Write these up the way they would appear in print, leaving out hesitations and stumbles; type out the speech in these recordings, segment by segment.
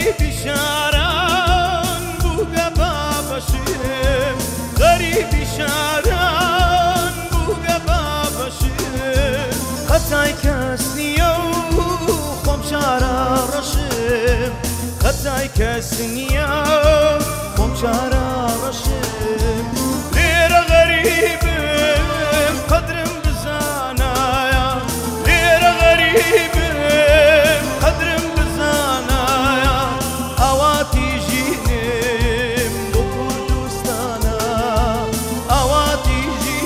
غریبی شاران بوگە بابەشم غریبی شاران بوگە بابەشم خەتای کەس نییە و خۆم چارە ڕەشم خەتای کەس نییە خۆم چارە ڕەشم لێرە غەریبم قەدرم بزانایە لێرە غەریبم قەدرم بزانایە ئاواتی ژینم بۆ کوردستانە ئاواتی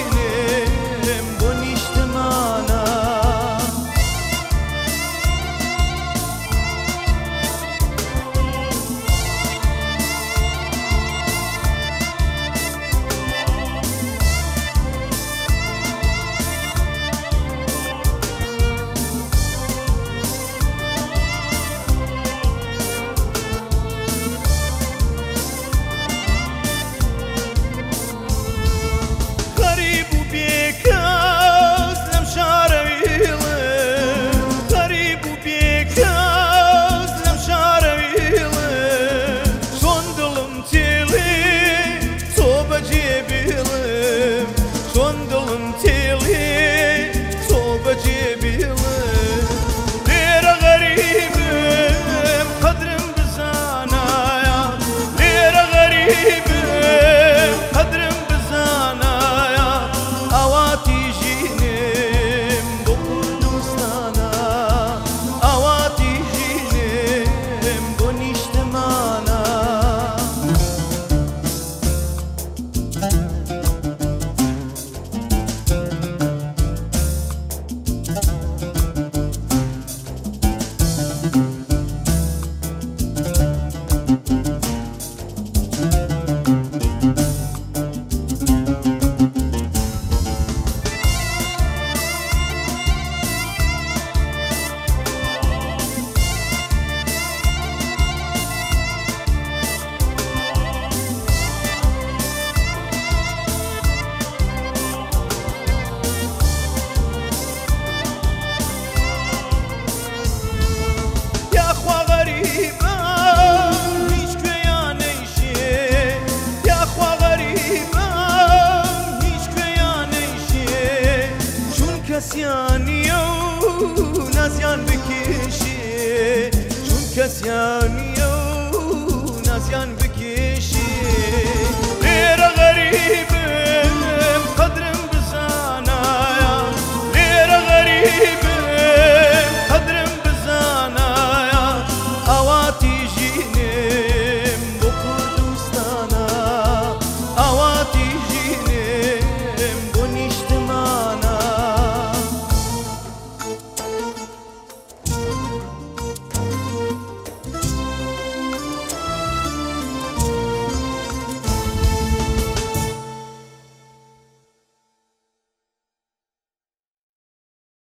ژینم بۆ نیشتمانە کەسیانیە و نازیان بکێشێ چون کەسیانی